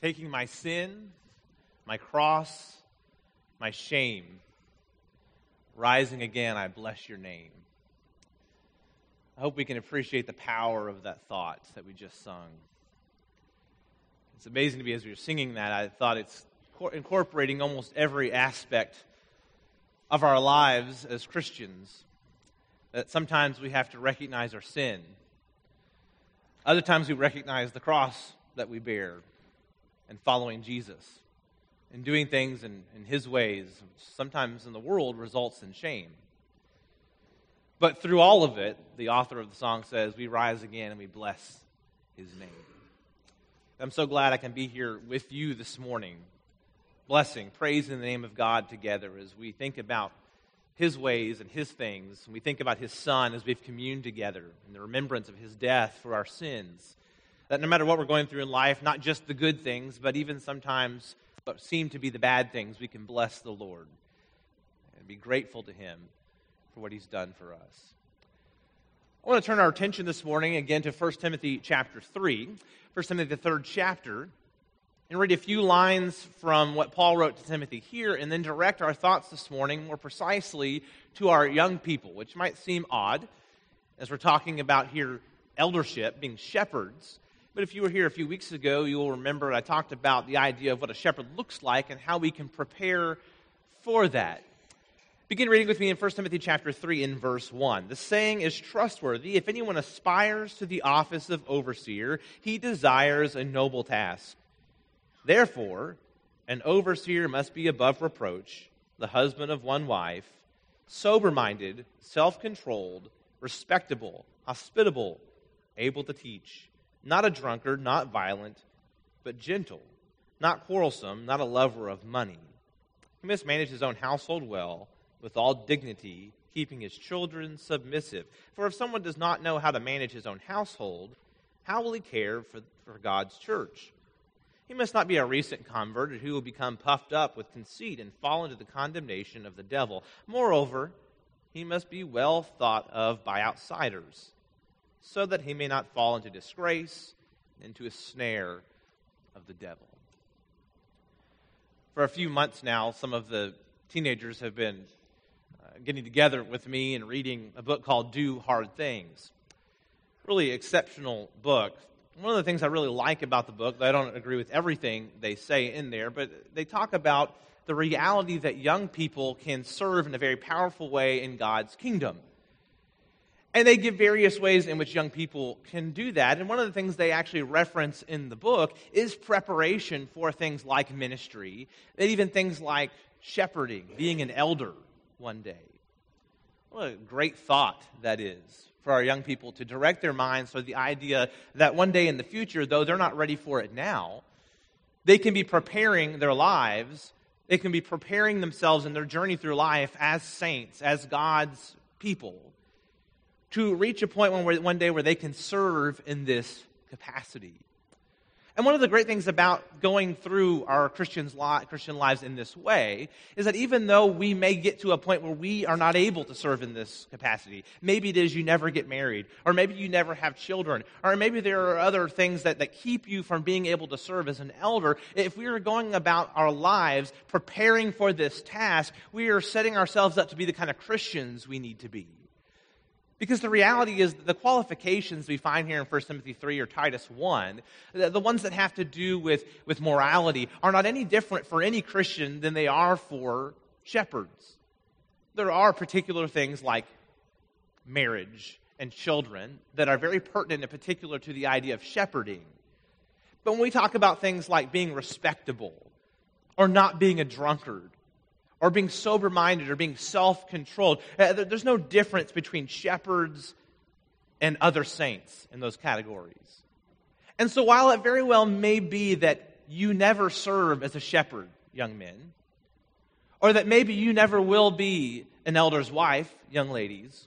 taking my sin, my cross, my shame, rising again, I bless your name. I hope we can appreciate the power of that thought that we just sung. It's amazing to me as we were singing that, I thought it's incorporating almost every aspect of our lives as Christians. That sometimes we have to recognize our sin. Other times we recognize the cross that we bear and following Jesus and doing things in His ways, which sometimes in the world results in shame. But through all of it, the author of the song says, we rise again and we bless His name. I'm so glad I can be here with you this morning, blessing, praising the name of God together as we think about His ways and His things. And we think about His Son as we've communed together in the remembrance of His death for our sins. That no matter what we're going through in life, not just the good things, but even sometimes what seem to be the bad things, we can bless the Lord and be grateful to Him for what He's done for us. I want to turn our attention this morning again to 1 Timothy chapter 3, 1 Timothy the third chapter, and read a few lines from what Paul wrote to Timothy here, and then direct our thoughts this morning more precisely to our young people, which might seem odd as we're talking about here eldership, being shepherds. But if you were here a few weeks ago, you will remember I talked about the idea of what a shepherd looks like and how we can prepare for that. Begin reading with me in 1 Timothy chapter 3 in verse 1. The saying is trustworthy. If anyone aspires to the office of overseer, he desires a noble task. Therefore, an overseer must be above reproach, the husband of one wife, sober-minded, self-controlled, respectable, hospitable, able to teach, not a drunkard, not violent, but gentle, not quarrelsome, not a lover of money. He must manage his own household well, with all dignity, keeping his children submissive. For if someone does not know how to manage his own household, how will he care for God's church? He must not be a recent convert who will become puffed up with conceit and fall into the condemnation of the devil. Moreover, he must be well thought of by outsiders, so that he may not fall into disgrace, into a snare of the devil. For a few months now, some of the teenagers have been getting together with me and reading a book called Do Hard Things. Really exceptional book. One of the things I really like about the book, I don't agree with everything they say in there, but they talk about the reality that young people can serve in a very powerful way in God's kingdom. And they give various ways in which young people can do that. And one of the things they actually reference in the book is preparation for things like ministry, and even things like shepherding, being an elder one day. What a great thought that is for our young people to direct their minds to the idea that one day in the future, though they're not ready for it now, they can be preparing their lives, they can be preparing themselves in their journey through life as saints, as God's people, to reach a point one day where they can serve in this capacity. And one of the great things about going through our Christian lives in this way is that even though we may get to a point where we are not able to serve in this capacity, maybe it is you never get married, or maybe you never have children, or maybe there are other things that keep you from being able to serve as an elder, if we are going about our lives preparing for this task, we are setting ourselves up to be the kind of Christians we need to be. Because the reality is that the qualifications we find here in 1 Timothy 3 or Titus 1, the ones that have to do with morality, are not any different for any Christian than they are for shepherds. There are particular things like marriage and children that are very pertinent and particular to the idea of shepherding. But when we talk about things like being respectable, or not being a drunkard, or being sober-minded, or being self-controlled, there's no difference between shepherds and other saints in those categories. And so while it very well may be that you never serve as a shepherd, young men, or that maybe you never will be an elder's wife, young ladies,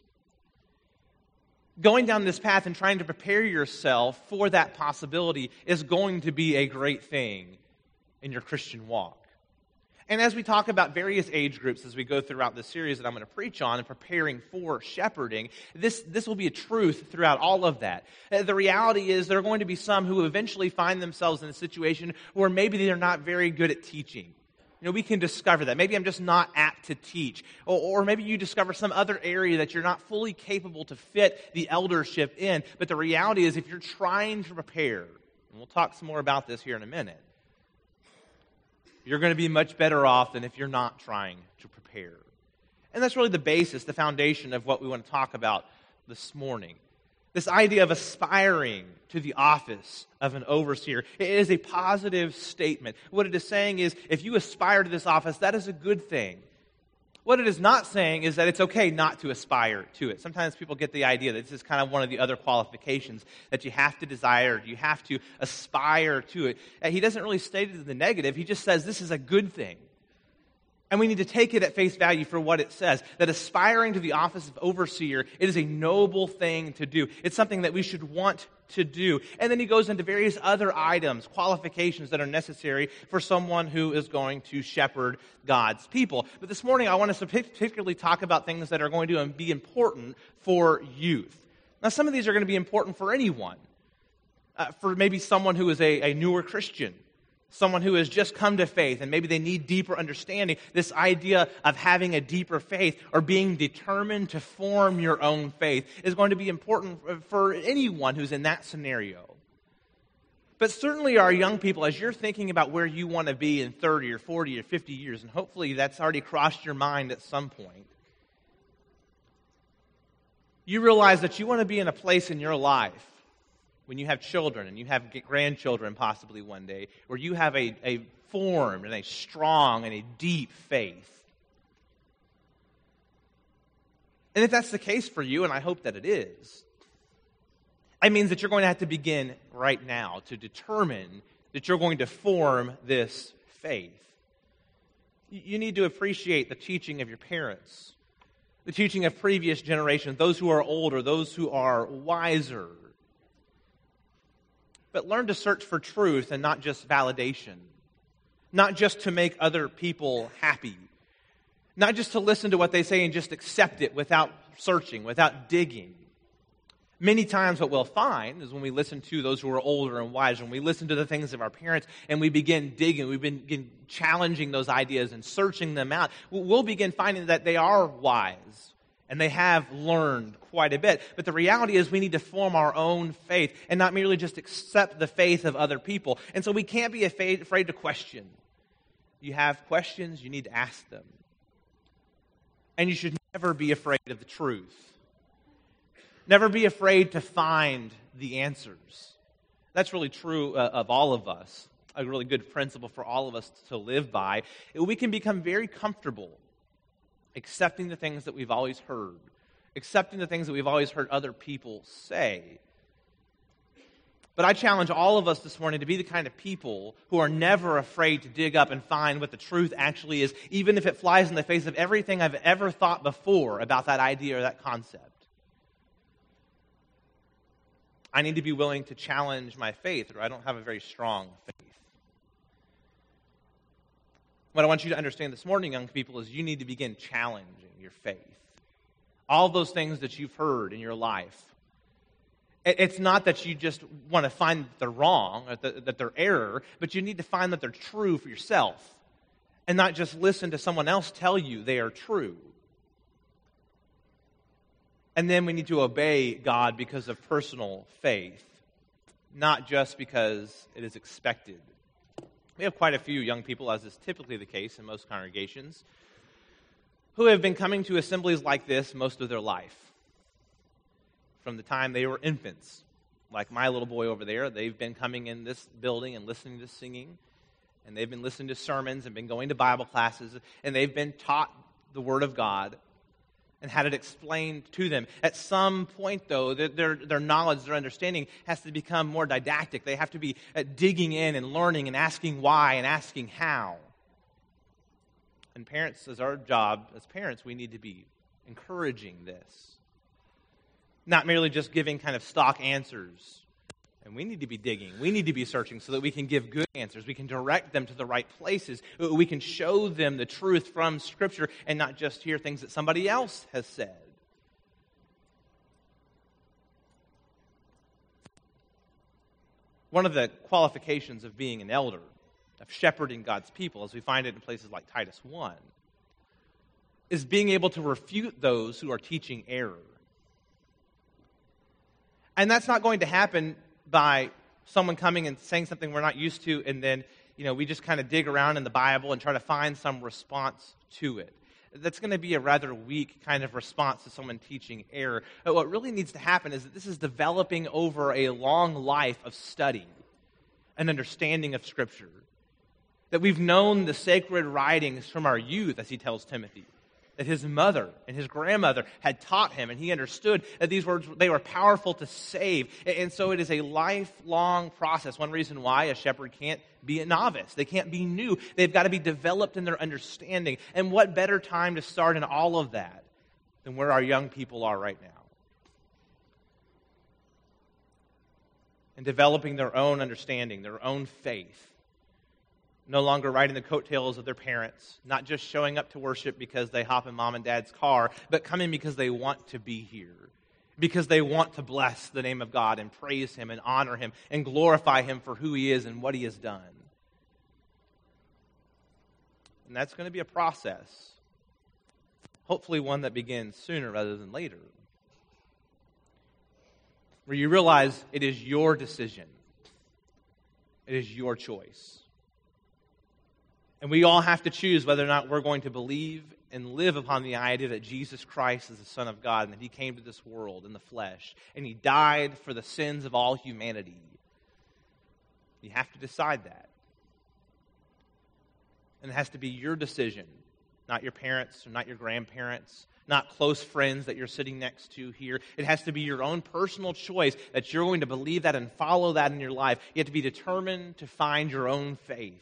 going down this path and trying to prepare yourself for that possibility is going to be a great thing in your Christian walk. And as we talk about various age groups as we go throughout this series that I'm going to preach on and preparing for shepherding, this will be a truth throughout all of that. The reality is there are going to be some who eventually find themselves in a situation where maybe they're not very good at teaching. We can discover that. Maybe I'm just not apt to teach. Or maybe you discover some other area that you're not fully capable to fit the eldership in. But the reality is if you're trying to prepare, and we'll talk some more about this here in a minute, you're going to be much better off than if you're not trying to prepare. And that's really the basis, the foundation of what we want to talk about this morning. This idea of aspiring to the office of an overseer. It is a positive statement. What it is saying is, if you aspire to this office, that is a good thing. What it is not saying is that it's okay not to aspire to it. Sometimes people get the idea that this is kind of one of the other qualifications, that you have to desire, you have to aspire to it. And he doesn't really state it in the negative. He just says this is a good thing. And we need to take it at face value for what it says, that aspiring to the office of overseer, it is a noble thing to do. It's something that we should want to do. And then he goes into various other items, qualifications that are necessary for someone who is going to shepherd God's people. But this morning I want us to particularly talk about things that are going to be important for youth. Now some of these are going to be important for anyone. For maybe someone who is a newer Christian. Someone who has just come to faith and maybe they need deeper understanding. This idea of having a deeper faith or being determined to form your own faith is going to be important for anyone who's in that scenario. But certainly our young people, as you're thinking about where you want to be in 30 or 40 or 50 years, and hopefully that's already crossed your mind at some point, you realize that you want to be in a place in your life when you have children and you have grandchildren possibly one day, where you have a formed and a strong and a deep faith. And if that's the case for you, and I hope that it is, it means that you're going to have to begin right now to determine that you're going to form this faith. You need to appreciate the teaching of your parents, the teaching of previous generations, those who are older, those who are wiser. But learn to search for truth and not just validation. Not just to make other people happy. Not just to listen to what they say and just accept it without searching, without digging. Many times what we'll find is when we listen to those who are older and wiser, when we listen to the things of our parents and we begin digging, we begin challenging those ideas and searching them out, we'll begin finding that they are wise. And they have learned quite a bit. But the reality is we need to form our own faith and not merely just accept the faith of other people. And so we can't be afraid to question. You have questions, you need to ask them. And you should never be afraid of the truth. Never be afraid to find the answers. That's really true of all of us. A really good principle for all of us to live by. We can become very comfortable accepting the things that we've always heard, accepting the things that we've always heard other people say. But I challenge all of us this morning to be the kind of people who are never afraid to dig up and find what the truth actually is, even if it flies in the face of everything I've ever thought before about that idea or that concept. I need to be willing to challenge my faith, or I don't have a very strong faith. What I want you to understand this morning, young people, is you need to begin challenging your faith. All those things that you've heard in your life. It's not that you just want to find that they're wrong, or that they're error, but you need to find that they're true for yourself. And not just listen to someone else tell you they are true. And then we need to obey God because of personal faith, not just because it is expected. We have quite a few young people, as is typically the case in most congregations, who have been coming to assemblies like this most of their life. From the time they were infants. Like my little boy over there, they've been coming in this building and listening to singing, and they've been listening to sermons and been going to Bible classes, and they've been taught the Word of God and had it explained to them. At some point, though, their knowledge, their understanding has to become more didactic. They have to be digging in and learning and asking why and asking how. And parents, as our job as parents, we need to be encouraging this. Not merely just giving kind of stock answers And we need to be digging. We need to be searching so that we can give good answers. We can direct them to the right places. We can show them the truth from Scripture and not just hear things that somebody else has said. One of the qualifications of being an elder, of shepherding God's people, as we find it in places like Titus 1, is being able to refute those who are teaching error. And that's not going to happen by someone coming and saying something we're not used to, and then, we just kind of dig around in the Bible and try to find some response to it. That's going to be a rather weak kind of response to someone teaching error. But what really needs to happen is that this is developing over a long life of study and understanding of Scripture. That we've known the sacred writings from our youth, as he tells Timothy. That his mother and his grandmother had taught him, and he understood that these words, they were powerful to save. And so it is a lifelong process. One reason why a shepherd can't be a novice. They can't be new. They've got to be developed in their understanding. And what better time to start in all of that than where our young people are right now? And developing their own understanding, their own faith. No longer riding the coattails of their parents, not just showing up to worship because they hop in mom and dad's car, but coming because they want to be here, because they want to bless the name of God and praise Him and honor Him and glorify Him for who He is and what He has done. And that's going to be a process, hopefully one that begins sooner rather than later, where you realize it is your decision, it is your choice. And we all have to choose whether or not we're going to believe and live upon the idea that Jesus Christ is the Son of God and that He came to this world in the flesh and He died for the sins of all humanity. You have to decide that. And it has to be your decision, not your parents or not your grandparents, not close friends that you're sitting next to here. It has to be your own personal choice that you're going to believe that and follow that in your life. You have to be determined to find your own faith.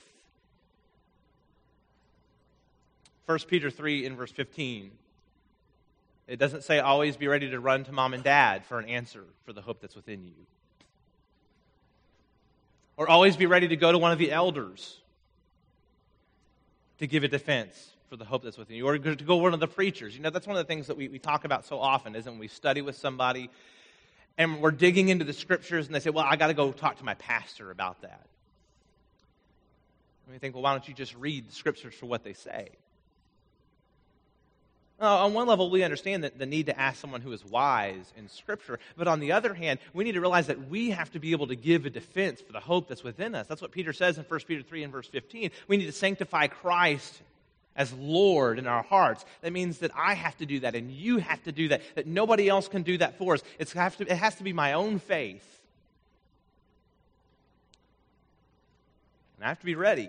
1 Peter 3 in verse 15, it doesn't say always be ready to run to mom and dad for an answer for the hope that's within you. Or always be ready to go to one of the elders to give a defense for the hope that's within you. Or to go to one of the preachers. That's one of the things that we talk about so often, isn't it? We study with somebody and we're digging into the Scriptures and they say, well, I got to go talk to my pastor about that. And we think, well, why don't you just read the Scriptures for what they say? On one level, we understand that the need to ask someone who is wise in Scripture. But on the other hand, we need to realize that we have to be able to give a defense for the hope that's within us. That's what Peter says in 1 Peter 3 and verse 15. We need to sanctify Christ as Lord in our hearts. That means that I have to do that and you have to do that, that nobody else can do that for us. It has to be my own faith. And I have to be ready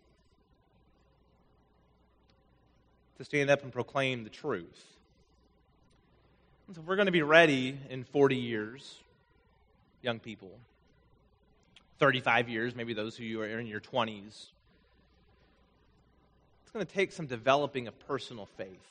to stand up and proclaim the truth. And so if we're going to be ready in 40 years, young people, 35 years, maybe those of you who are in your 20s, it's going to take some developing of personal faith.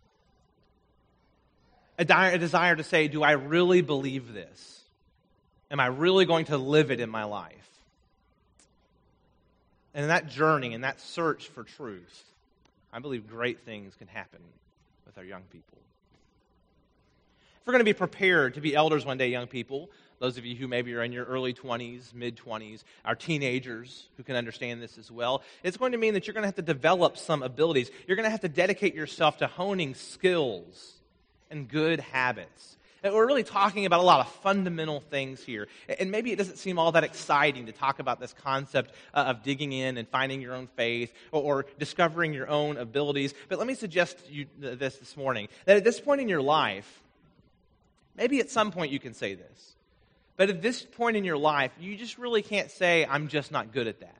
A desire to say, do I really believe this? Am I really going to live it in my life? And in that journey, in that search for truth, I believe great things can happen with our young people. If we're going to be prepared to be elders one day, young people, those of you who maybe are in your early 20s, mid-20s, our teenagers who can understand this as well, it's going to mean that you're going to have to develop some abilities. You're going to have to dedicate yourself to honing skills and good habits. And we're really talking about a lot of fundamental things here. And maybe it doesn't seem all that exciting to talk about this concept of digging in and finding your own faith or discovering your own abilities. But let me suggest to you this morning, that at this point in your life, maybe at some point you can say this, but at this point in your life, you just really can't say, I'm just not good at that.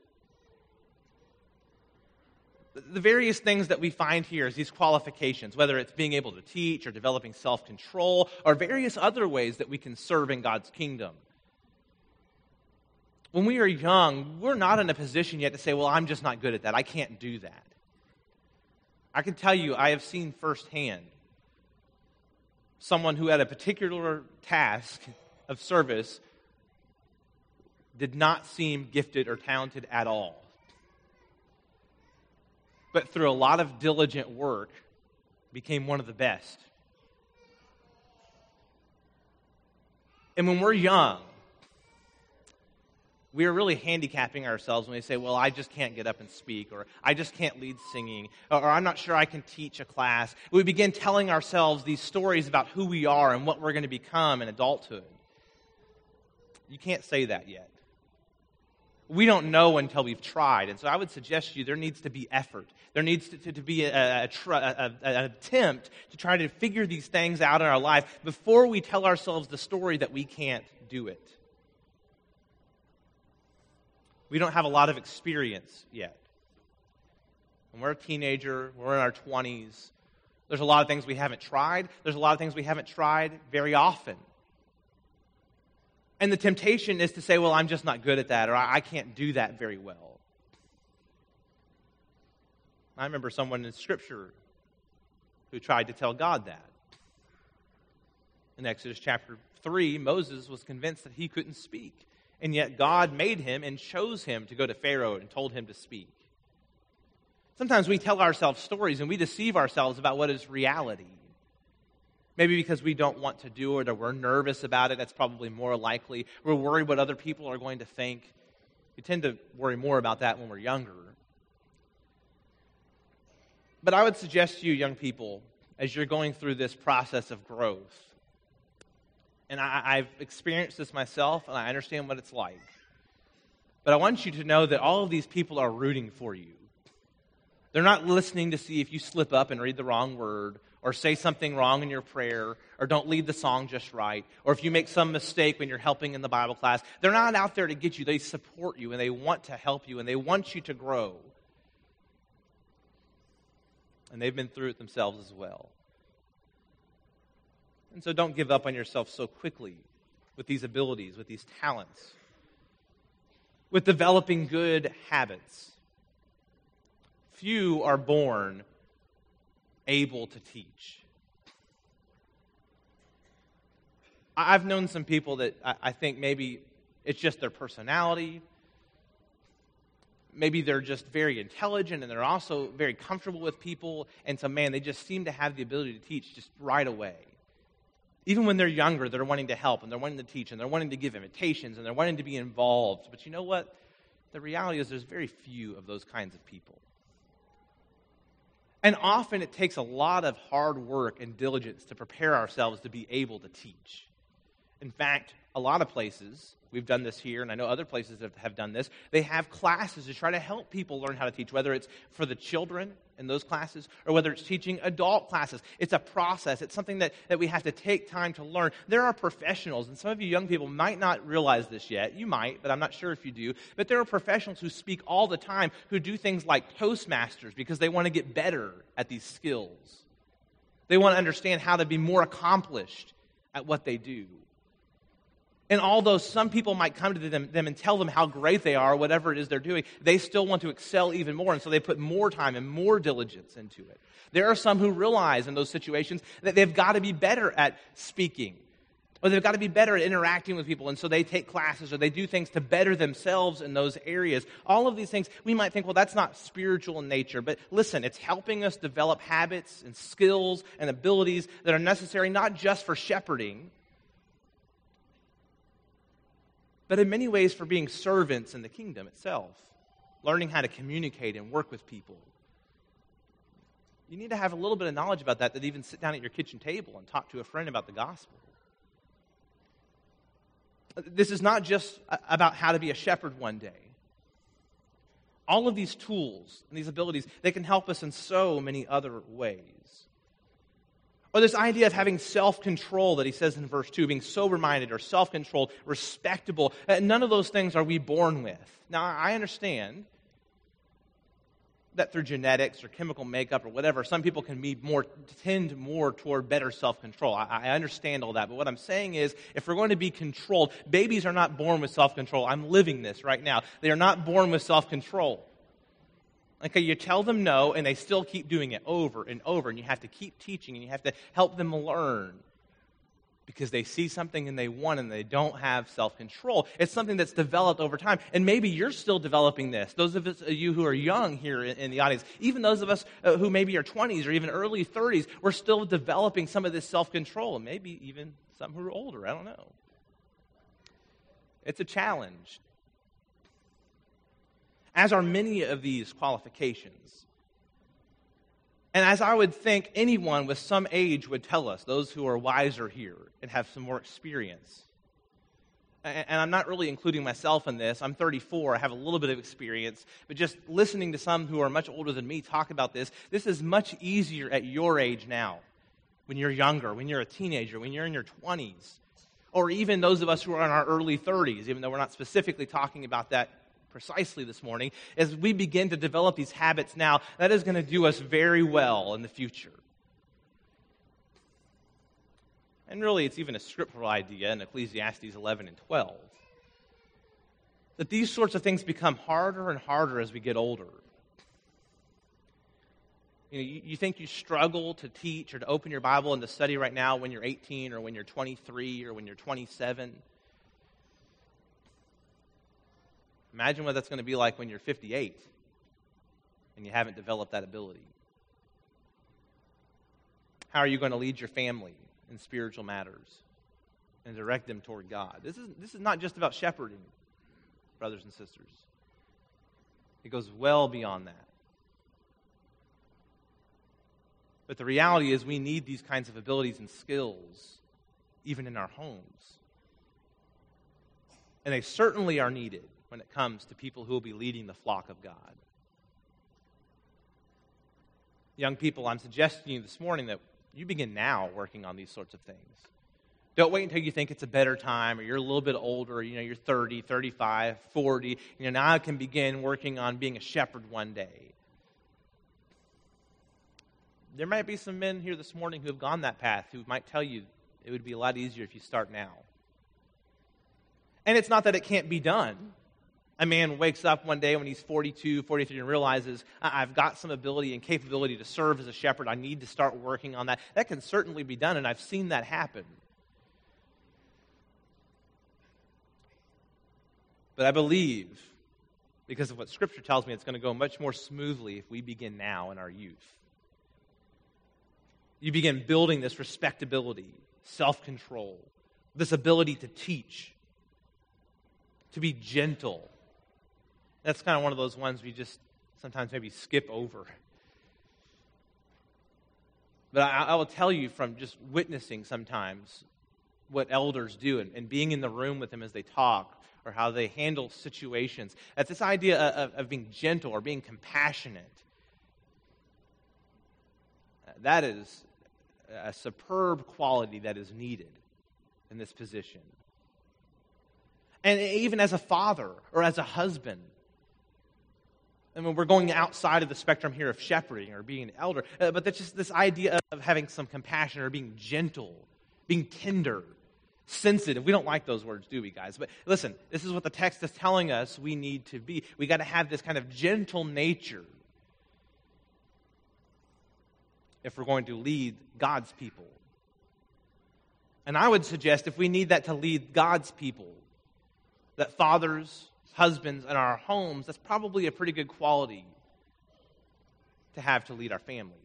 The various things that we find here is these qualifications, whether it's being able to teach or developing self-control or various other ways that we can serve in God's kingdom. When we are young, we're not in a position yet to say, well, I'm just not good at that. I can't do that. I can tell you, I have seen firsthand someone who had a particular task of service did not seem gifted or talented at all. But through a lot of diligent work, became one of the best. And when we're young, we are really handicapping ourselves when we say, well, I just can't get up and speak, or I just can't lead singing, or I'm not sure I can teach a class. We begin telling ourselves these stories about who we are and what we're going to become in adulthood. You can't say that yet. We don't know until we've tried. And so I would suggest to you there needs to be effort. There needs to be an attempt to try to figure these things out in our life before we tell ourselves the story that we can't do it. We don't have a lot of experience yet. When we're a teenager, we're in our 20s, there's a lot of things we haven't tried. There's a lot of things we haven't tried very often. And the temptation is to say, well, I'm just not good at that, or I can't do that very well. I remember someone in Scripture who tried to tell God that. In Exodus chapter 3, Moses was convinced that he couldn't speak. And yet God made him and chose him to go to Pharaoh and told him to speak. Sometimes we tell ourselves stories and we deceive ourselves about what is reality. Maybe because we don't want to do it or we're nervous about it. That's probably more likely. We're worried what other people are going to think. We tend to worry more about that when we're younger. But I would suggest to you, young people, as you're going through this process of growth, and I've experienced this myself, and I understand what it's like. But I want you to know that all of these people are rooting for you. They're not listening to see if you slip up and read the wrong word, or say something wrong in your prayer, or don't lead the song just right, or if you make some mistake when you're helping in the Bible class. They're not out there to get you. They support you, and they want to help you, and they want you to grow. And they've been through it themselves as well. And so don't give up on yourself so quickly with these abilities, with these talents, with developing good habits. Few are born able to teach. I've known some people that I think maybe it's just their personality. Maybe they're just very intelligent and they're also very comfortable with people. And so, man, they just seem to have the ability to teach just right away. Even when they're younger, they're wanting to help and they're wanting to teach and they're wanting to give invitations and they're wanting to be involved. But you know what? The reality is there's very few of those kinds of people. And often it takes a lot of hard work and diligence to prepare ourselves to be able to teach. In fact, a lot of places, we've done this here, and I know other places have done this, they have classes to try to help people learn how to teach, whether it's for the children in those classes or whether it's teaching adult classes. It's a process. It's something that we have to take time to learn. There are professionals, and some of you young people might not realize this yet. You might, but I'm not sure if you do. But there are professionals who speak all the time who do things like Toastmasters because they want to get better at these skills. They want to understand how to be more accomplished at what they do. And although some people might come to them and tell them how great they are, whatever it is they're doing, they still want to excel even more. And so they put more time and more diligence into it. There are some who realize in those situations that they've got to be better at speaking, or they've got to be better at interacting with people. And so they take classes or they do things to better themselves in those areas. All of these things, we might think, well, that's not spiritual in nature. But listen, it's helping us develop habits and skills and abilities that are necessary not just for shepherding, but in many ways for being servants in the kingdom itself, learning how to communicate and work with people. You need to have a little bit of knowledge about that even sit down at your kitchen table and talk to a friend about the gospel. This is not just about how to be a shepherd one day. All of these tools and these abilities, they can help us in so many other ways. Or this idea of having self-control that he says in verse 2, being sober-minded or self-controlled, respectable. None of those things are we born with. Now, I understand that through genetics or chemical makeup or whatever, some people can tend more toward better self-control. I understand all that. But what I'm saying is, if we're going to be controlled, babies are not born with self-control. I'm living this right now. They are not born with self-control. Okay, you tell them no, and they still keep doing it over and over, and you have to keep teaching, and you have to help them learn. because they see something and they want and they don't have self-control. It's something that's developed over time. And maybe you're still developing this. Those of you who are young here in the audience, even those of us who maybe are 20s or even early 30s, we're still developing some of this self-control, and maybe even some who are older. I don't know. It's a challenge. As are many of these qualifications. And as I would think anyone with some age would tell us, those who are wiser here and have some more experience. And I'm not really including myself in this. I'm 34. I have a little bit of experience. But just listening to some who are much older than me talk about this is much easier at your age now, when you're younger, when you're a teenager, when you're in your 20s, or even those of us who are in our early 30s, even though we're not specifically talking about that precisely this morning. As we begin to develop these habits now, that is going to do us very well in the future. And really, it's even a scriptural idea in Ecclesiastes 11 and 12, that these sorts of things become harder and harder as we get older. You think you struggle to teach or to open your Bible and to study right now when you're 18 or when you're 23 or when you're 27. Imagine what that's going to be like when you're 58 and you haven't developed that ability. How are you going to lead your family in spiritual matters and direct them toward God? This is not just about shepherding, brothers and sisters. It goes well beyond that. But the reality is we need these kinds of abilities and skills even in our homes. And they certainly are needed when it comes to people who will be leading the flock of God. Young people, I'm suggesting to you this morning that you begin now working on these sorts of things. Don't wait until you think it's a better time or you're a little bit older, you're 30, 35, 40. Now I can begin working on being a shepherd one day. There might be some men here this morning who have gone that path who might tell you it would be a lot easier if you start now. And it's not that it can't be done. A man wakes up one day when he's 42, 43 and realizes, I've got some ability and capability to serve as a shepherd. I need to start working on that. That can certainly be done, and I've seen that happen. But I believe, because of what Scripture tells me, it's going to go much more smoothly if we begin now in our youth. You begin building this respectability, self-control, this ability to teach, to be gentle. That's kind of one of those ones we just sometimes maybe skip over. But I will tell you from just witnessing sometimes what elders do and being in the room with them as they talk or how they handle situations. That's this idea of being gentle or being compassionate. That is a superb quality that is needed in this position. And even as a father or as a husband, and when we're going outside of the spectrum here of shepherding or being an elder, but that's just this idea of having some compassion or being gentle, being tender, sensitive. We don't like those words, do we, guys? But listen, this is what the text is telling us we need to be. We got to have this kind of gentle nature if we're going to lead God's people. And I would suggest if we need that to lead God's people, that fathers, husbands in our homes, that's probably a pretty good quality to have to lead our families.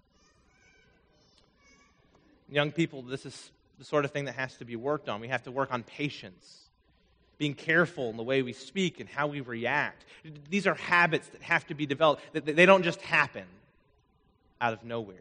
Young people, this is the sort of thing that has to be worked on. We have to work on patience, being careful in the way we speak and how we react. These are habits that have to be developed. They don't just happen out of nowhere.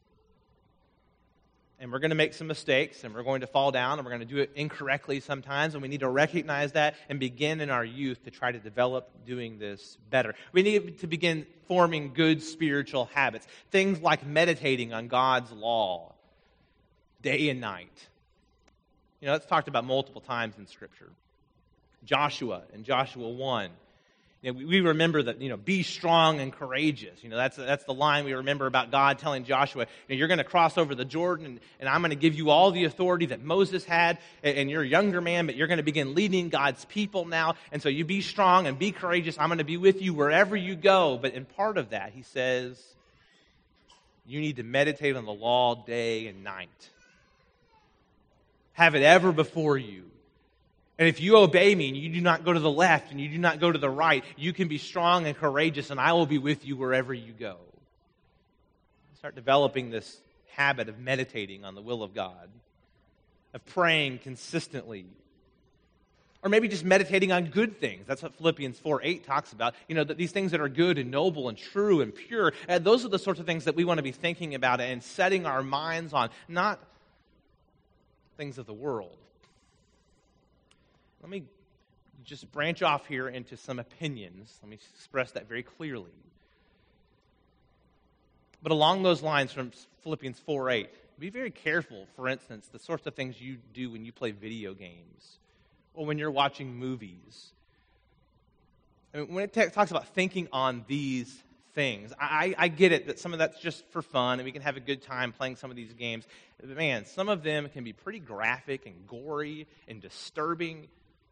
And we're going to make some mistakes, and we're going to fall down, and we're going to do it incorrectly sometimes, and we need to recognize that and begin in our youth to try to develop doing this better. We need to begin forming good spiritual habits, things like meditating on God's law day and night. That's talked about multiple times in Scripture. Joshua in Joshua 1. We remember that, be strong and courageous. That's the line we remember about God telling Joshua, you're going to cross over the Jordan, and I'm going to give you all the authority that Moses had, and you're a younger man, but you're going to begin leading God's people now, and so you be strong and be courageous. I'm going to be with you wherever you go. But in part of that, he says, you need to meditate on the law day and night. have it ever before you. And if you obey me and you do not go to the left and you do not go to the right, you can be strong and courageous, and I will be with you wherever you go. Start developing this habit of meditating on the will of God, of praying consistently, or maybe just meditating on good things. That's what Philippians 4:8 talks about. That these things that are good and noble and true and pure, those are the sorts of things that we want to be thinking about and setting our minds on, not things of the world. Let me just branch off here into some opinions. Let me express that very clearly. But along those lines from Philippians 4:8, be very careful, for instance, the sorts of things you do when you play video games or when you're watching movies. When it talks about thinking on these things, I get it that some of that's just for fun and we can have a good time playing some of these games. But man, some of them can be pretty graphic and gory and disturbing.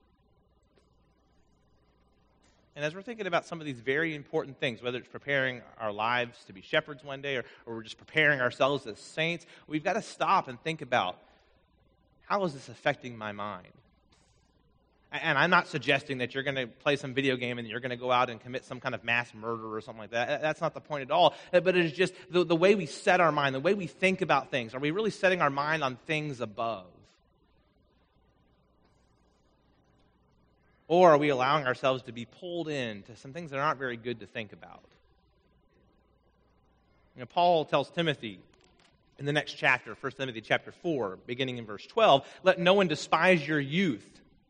And as we're thinking about some of these very important things, whether it's preparing our lives to be shepherds one day or we're just preparing ourselves as saints, we've got to stop and think about, how is this affecting my mind? And I'm not suggesting that you're going to play some video game and you're going to go out and commit some kind of mass murder or something like that. That's not the point at all. But it is just the way we set our mind, the way we think about things. Are we really setting our mind on things above? Or are we allowing ourselves to be pulled into some things that aren't very good to think about? Paul tells Timothy in the next chapter, 1 Timothy chapter 4, beginning in verse 12, let no one despise your youth.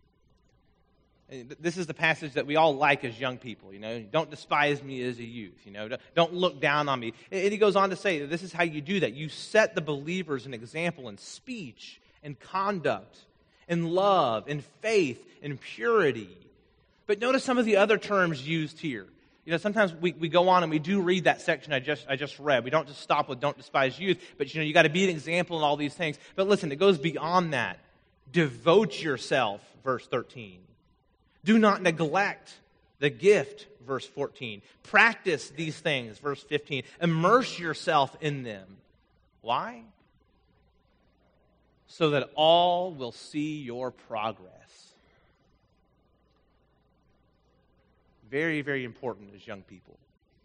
This is the passage that we all like as young people. Don't despise me as a youth. Don't look down on me. And he goes on to say that this is how you do that. You set the believers an example in speech and conduct, in love, in faith, in purity. But notice some of the other terms used here. Sometimes we go on and we do read that section I just read. We don't just stop with don't despise youth, but you got to be an example in all these things. But listen, it goes beyond that. Devote yourself, verse 13. Do not neglect the gift, verse 14. Practice these things, verse 15. Immerse yourself in them. Why? So that all will see your progress. Very, very important as young people.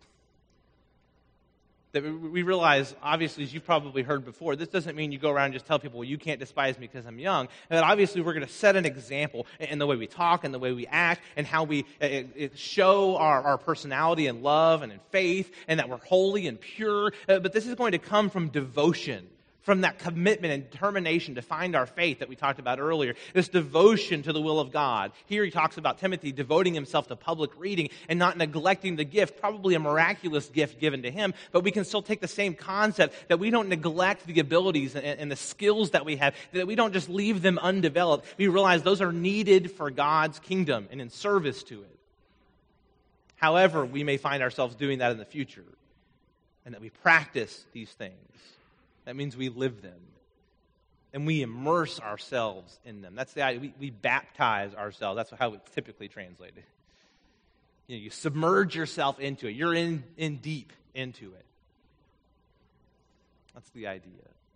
That we realize, obviously, as you've probably heard before, this doesn't mean you go around and just tell people, well, you can't despise me because I'm young. And that obviously we're going to set an example in the way we talk and the way we act and how we show our personality and love and in faith and that we're holy and pure. But this is going to come from devotion, from that commitment and determination to find our faith that we talked about earlier, this devotion to the will of God. Here he talks about Timothy devoting himself to public reading and not neglecting the gift, probably a miraculous gift given to him, but we can still take the same concept that we don't neglect the abilities and the skills that we have, that we don't just leave them undeveloped. We realize those are needed for God's kingdom and in service to it. However, we may find ourselves doing that in the future, and that we practice these things. That means we live them. And we immerse ourselves in them. That's the idea. We baptize ourselves. That's how it's typically translated. You submerge yourself into it. You're in deep into it. That's the idea.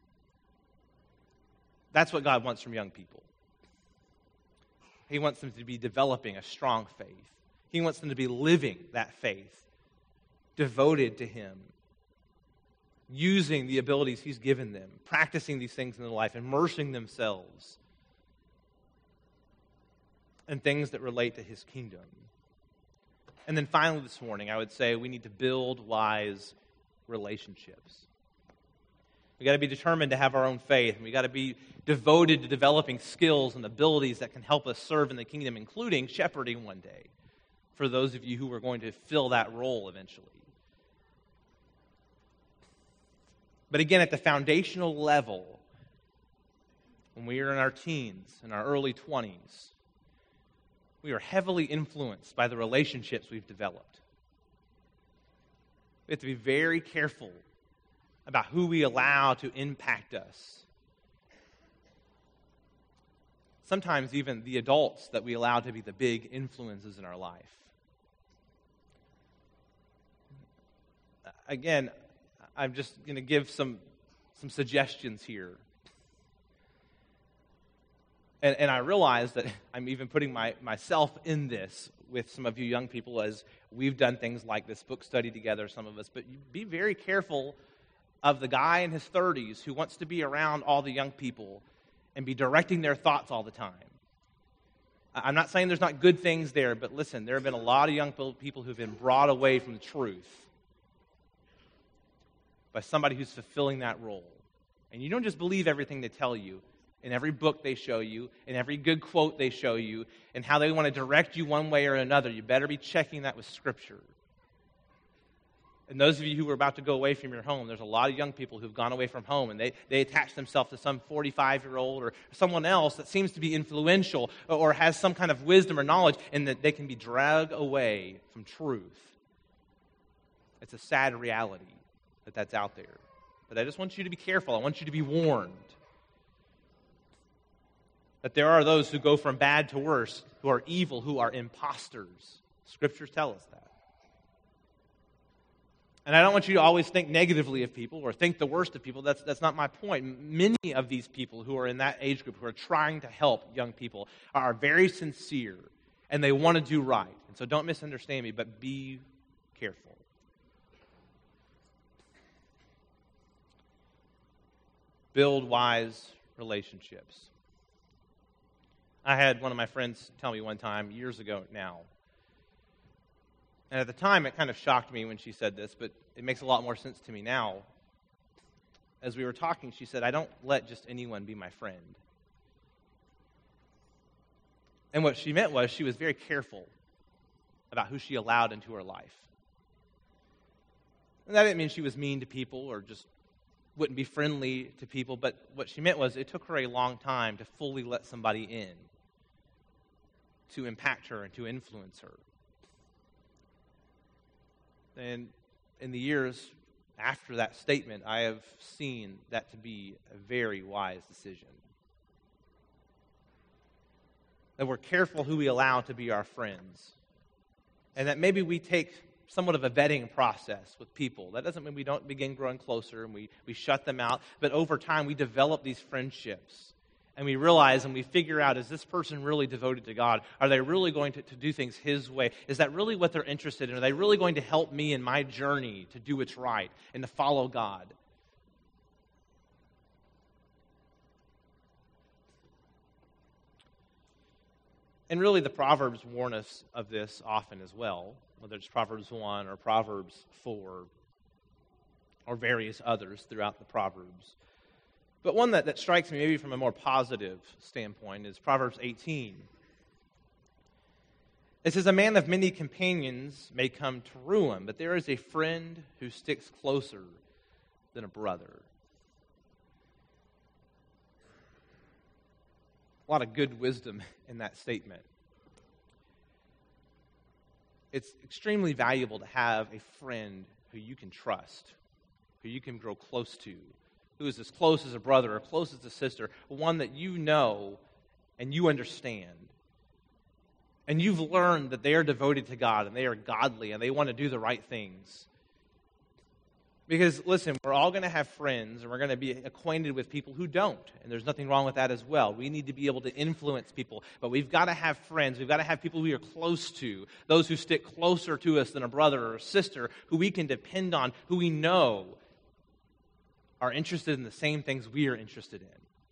That's what God wants from young people. He wants them to be developing a strong faith. He wants them to be living that faith, devoted to Him, using the abilities He's given them, practicing these things in their life, immersing themselves in things that relate to His kingdom. And then finally this morning, I would say we need to build wise relationships. We've got to be determined to have our own faith, and we've got to be devoted to developing skills and abilities that can help us serve in the kingdom, including shepherding one day, for those of you who are going to fill that role eventually. But again, at the foundational level, when we are in our teens, in our early 20s, we are heavily influenced by the relationships we've developed. We have to be very careful about who we allow to impact us. Sometimes even the adults that we allow to be the big influences in our life. Again, I'm just going to give some suggestions here. And I realize that I'm even putting myself in this with some of you young people as we've done things like this book study together, some of us. But be very careful of the guy in his 30s who wants to be around all the young people and be directing their thoughts all the time. I'm not saying there's not good things there, but listen, there have been a lot of young people who've been brought away from the truth by somebody who's fulfilling that role. And you don't just believe everything they tell you, in every book they show you, in every good quote they show you, and how they want to direct you one way or another. You better be checking that with Scripture. And those of you who are about to go away from your home, there's a lot of young people who've gone away from home, and they attach themselves to some 45-year-old or someone else that seems to be influential or has some kind of wisdom or knowledge, and that they can be dragged away from truth. It's a sad reality that's out there. But I just want you to be careful. I want you to be warned that there are those who go from bad to worse, who are evil, who are imposters. Scriptures tell us that. And I don't want you to always think negatively of people or think the worst of people. That's not my point. Many of these people who are in that age group who are trying to help young people are very sincere, and they want to do right. And so don't misunderstand me, but be careful. Build wise relationships. I had one of my friends tell me one time, years ago now, and at the time it kind of shocked me when she said this, but it makes a lot more sense to me now. As we were talking, she said, I don't let just anyone be my friend. And what she meant was she was very careful about who she allowed into her life. And that didn't mean she was mean to people or just wouldn't be friendly to people, but what she meant was it took her a long time to fully let somebody in, to impact her and to influence her. And in the years after that statement, I have seen that to be a very wise decision. That we're careful who we allow to be our friends. And that maybe we take somewhat of a vetting process with people. That doesn't mean we don't begin growing closer and we shut them out. But over time, we develop these friendships. And we realize and we figure out, is this person really devoted to God? Are they really going to do things His way? Is that really what they're interested in? Are they really going to help me in my journey to do what's right and to follow God? And really, the Proverbs warn us of this often as well, whether it's Proverbs 1 or Proverbs 4 or various others throughout the Proverbs. But one that strikes me maybe from a more positive standpoint is Proverbs 18. It says, a man of many companions may come to ruin, but there is a friend who sticks closer than a brother. A lot of good wisdom in that statement. It's extremely valuable to have a friend who you can trust, who you can grow close to, who is as close as a brother or close as a sister, one that you know and you understand. And you've learned that they are devoted to God and they are godly and they want to do the right things. Because, listen, we're all going to have friends and we're going to be acquainted with people who don't. And there's nothing wrong with that as well. We need to be able to influence people. But we've got to have friends. We've got to have people we are close to, those who stick closer to us than a brother or a sister, who we can depend on, who we know are interested in the same things we are interested in.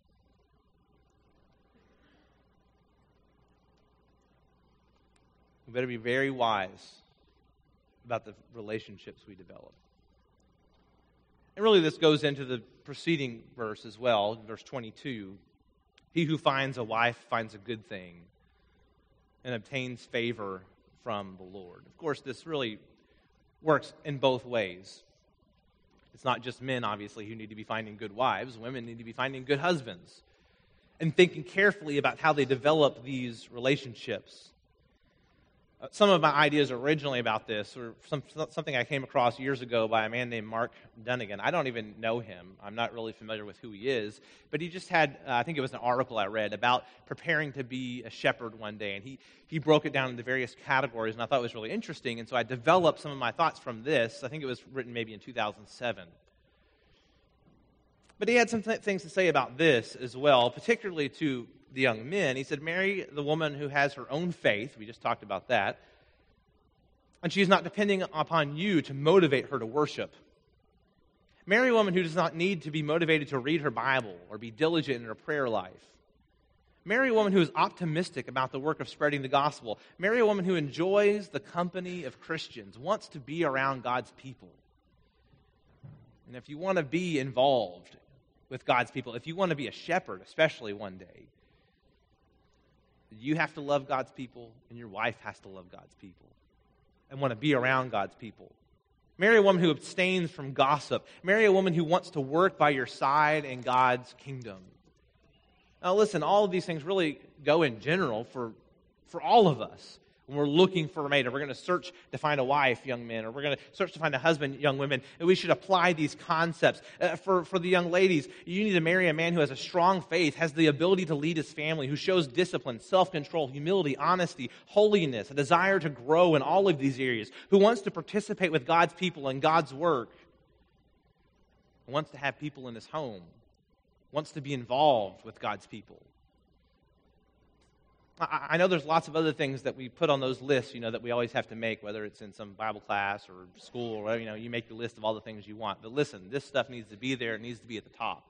We better be very wise about the relationships we develop. And really this goes into the preceding verse as well, verse 22. He who finds a wife finds a good thing and obtains favor from the Lord. Of course, this really works in both ways. It's not just men, obviously, who need to be finding good wives. Women need to be finding good husbands and thinking carefully about how they develop these relationships. Some of my ideas originally about this were something I came across years ago by a man named Mark Dunnigan. I don't even know him. I'm not really familiar with who he is. But he just had, I think it was an article I read about preparing to be a shepherd one day. And he broke it down into various categories, and I thought it was really interesting. And so I developed some of my thoughts from this. I think it was written maybe in 2007. But he had some things to say about this as well, particularly to the young men. He said, marry the woman who has her own faith. We just talked about that. And she's not depending upon you to motivate her to worship. Marry a woman who does not need to be motivated to read her Bible or be diligent in her prayer life. Marry a woman who is optimistic about the work of spreading the gospel. Marry a woman who enjoys the company of Christians, wants to be around God's people. And if you want to be involved with God's people, if you want to be a shepherd, especially one day, you have to love God's people, and your wife has to love God's people and want to be around God's people. Marry a woman who abstains from gossip. Marry a woman who wants to work by your side in God's kingdom. Now listen, all of these things really go in general for all of us. When we're looking for a mate, or we're going to search to find a wife, young men, or we're going to search to find a husband, young women, and we should apply these concepts. For the young ladies, you need to marry a man who has a strong faith, has the ability to lead his family, who shows discipline, self-control, humility, honesty, holiness, a desire to grow in all of these areas, who wants to participate with God's people and God's work, who wants to have people in his home, wants to be involved with God's people. I know there's lots of other things that we put on those lists, that we always have to make, whether it's in some Bible class or school, or you make the list of all the things you want. But listen, this stuff needs to be there. It needs to be at the top.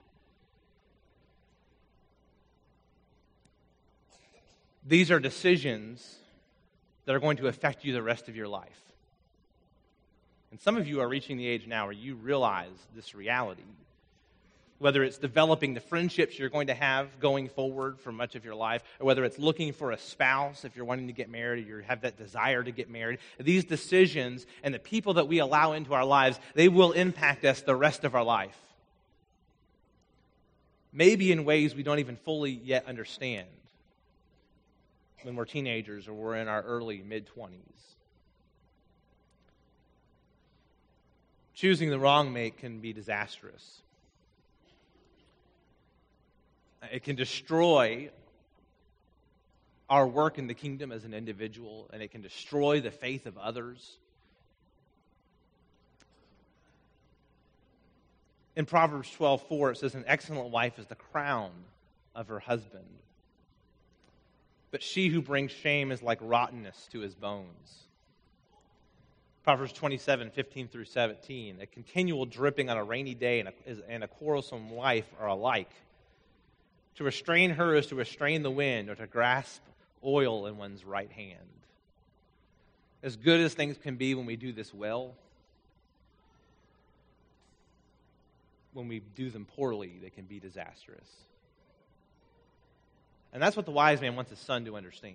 These are decisions that are going to affect you the rest of your life. And some of you are reaching the age now where you realize this reality. Whether it's developing the friendships you're going to have going forward for much of your life, or whether it's looking for a spouse if you're wanting to get married, or you have that desire to get married, these decisions and the people that we allow into our lives, they will impact us the rest of our life. Maybe in ways we don't even fully yet understand when we're teenagers or we're in our early, mid-20s. Choosing the wrong mate can be disastrous. It can destroy our work in the kingdom as an individual, and it can destroy the faith of others. In Proverbs 12:4, it says, an excellent wife is the crown of her husband, but she who brings shame is like rottenness to his bones. Proverbs 27:15 through 17, a continual dripping on a rainy day and a quarrelsome wife are alike. To restrain her is to restrain the wind, or to grasp oil in one's right hand. As good as things can be when we do this well, when we do them poorly, they can be disastrous. And that's what the wise man wants his son to understand.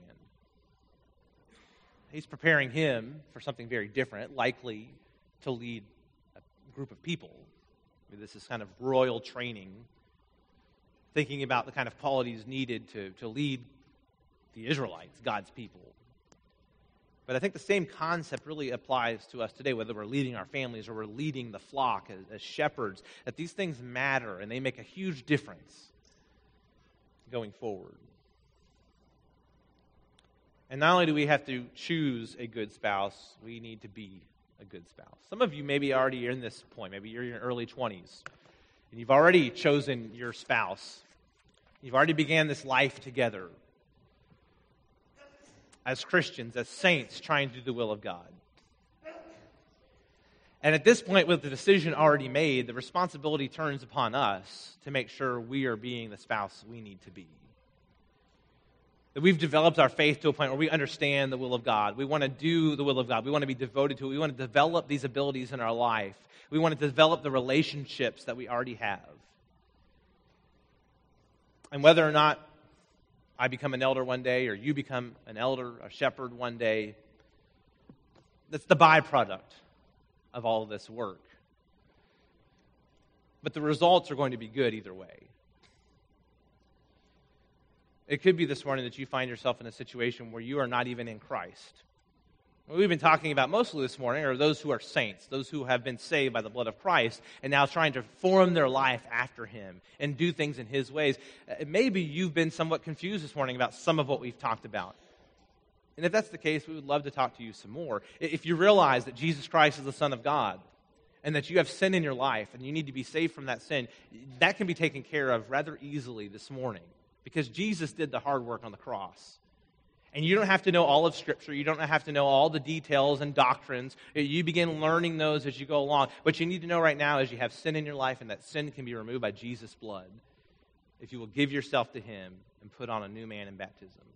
He's preparing him for something very different, likely to lead a group of people. This is kind of royal training, thinking about the kind of qualities needed to lead the Israelites, God's people. But I think the same concept really applies to us today, whether we're leading our families or we're leading the flock as shepherds, that these things matter and they make a huge difference going forward. And not only do we have to choose a good spouse, we need to be a good spouse. Some of you maybe already are in this point. Maybe you're in your early 20s, and you've already chosen your spouse. You've already began this life together as Christians, as saints, trying to do the will of God. And at this point, with the decision already made, the responsibility turns upon us to make sure we are being the spouse we need to be. That we've developed our faith to a point where we understand the will of God. We want to do the will of God. We want to be devoted to it. We want to develop these abilities in our life. We want to develop the relationships that we already have. And whether or not I become an elder one day, or you become an elder, a shepherd one day, that's the byproduct of all of this work. But the results are going to be good either way. It could be this morning that you find yourself in a situation where you are not even in Christ. What we've been talking about mostly this morning are those who are saints, those who have been saved by the blood of Christ and now trying to form their life after Him and do things in His ways. Maybe you've been somewhat confused this morning about some of what we've talked about. And if that's the case, we would love to talk to you some more. If you realize that Jesus Christ is the Son of God and that you have sin in your life and you need to be saved from that sin, that can be taken care of rather easily this morning. because Jesus did the hard work on the cross. And you don't have to know all of Scripture. You don't have to know all the details and doctrines. You begin learning those as you go along. What you need to know right now is you have sin in your life, and that sin can be removed by Jesus' blood if you will give yourself to Him and put on a new man in baptism.